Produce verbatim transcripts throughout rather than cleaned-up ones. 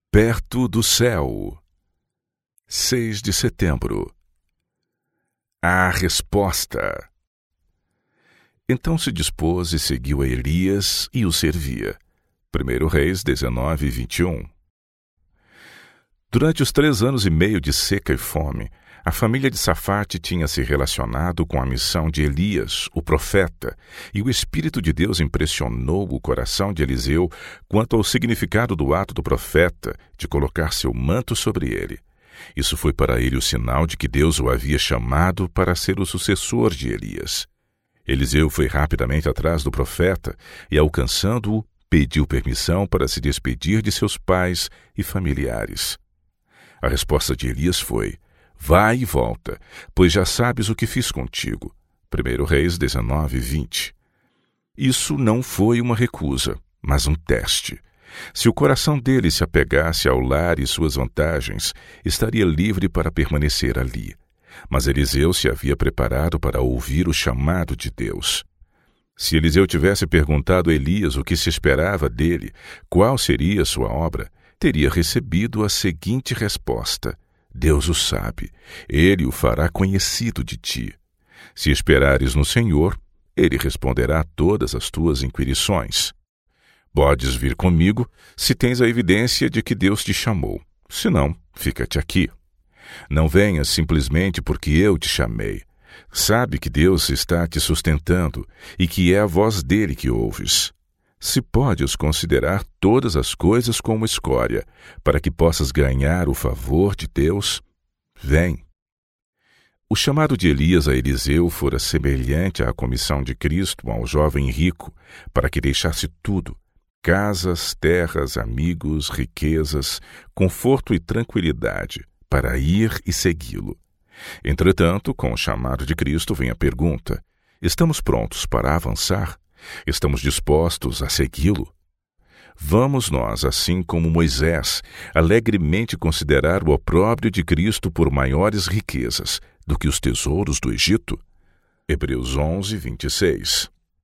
Perto do céu. seis de setembro. A resposta. Então se dispôs e seguiu a Elias e o servia. primeiro Reis dezenove, vinte e um. Durante os três anos e meio de seca e fome, a família de Safate tinha se relacionado com a missão de Elias, o profeta, e o Espírito de Deus impressionou o coração de Eliseu quanto ao significado do ato do profeta de colocar seu manto sobre ele. Isso foi para ele o sinal de que Deus o havia chamado para ser o sucessor de Elias. Eliseu foi rapidamente atrás do profeta e, alcançando-o, pediu permissão para se despedir de seus pais e familiares. A resposta de Elias foi: vai e volta, pois já sabes o que fiz contigo. primeiro Reis dezenove, vinte. Isso não foi uma recusa, mas um teste. Se o coração dele se apegasse ao lar e suas vantagens, estaria livre para permanecer ali. Mas Eliseu se havia preparado para ouvir o chamado de Deus. Se Eliseu tivesse perguntado a Elias o que se esperava dele, qual seria sua obra, teria recebido a seguinte resposta: Deus o sabe, ele o fará conhecido de ti. Se esperares no Senhor, ele responderá a todas as tuas inquirições. Podes vir comigo se tens a evidência de que Deus te chamou. Se não, fica-te aqui. Não venhas simplesmente porque eu te chamei. Sabe que Deus está te sustentando e que é a voz dele que ouves. Se podes considerar todas as coisas como escória, para que possas ganhar o favor de Deus, vem. O chamado de Elias a Eliseu fora semelhante à comissão de Cristo ao jovem rico, para que deixasse tudo: casas, terras, amigos, riquezas, conforto e tranquilidade, para ir e segui-lo. Entretanto, com o chamado de Cristo vem a pergunta: estamos prontos para avançar? Estamos dispostos a segui-lo? Vamos nós, assim como Moisés, alegremente considerar o opróbrio de Cristo por maiores riquezas do que os tesouros do Egito? Hebreus onze, vinte e seis.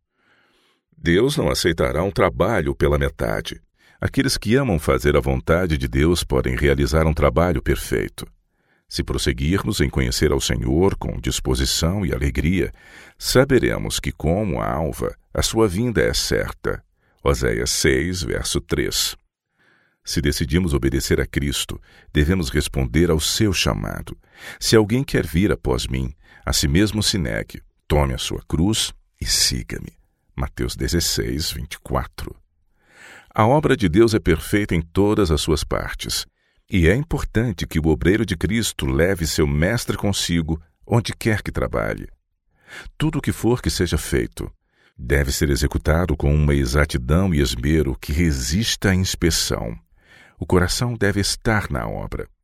Deus não aceitará um trabalho pela metade. Aqueles que amam fazer a vontade de Deus podem realizar um trabalho perfeito. Se prosseguirmos em conhecer ao Senhor com disposição e alegria, saberemos que, como a alva, a sua vinda é certa. Oséias seis, verso três. Se decidimos obedecer a Cristo, devemos responder ao seu chamado. Se alguém quer vir após mim, a si mesmo se negue, tome a sua cruz e siga-me. Mateus dezesseis, vinte e quatro. A obra de Deus é perfeita em todas as suas partes. E é importante que o obreiro de Cristo leve seu mestre consigo onde quer que trabalhe. Tudo o que for que seja feito deve ser executado com uma exatidão e esmero que resista à inspeção. O coração deve estar na obra.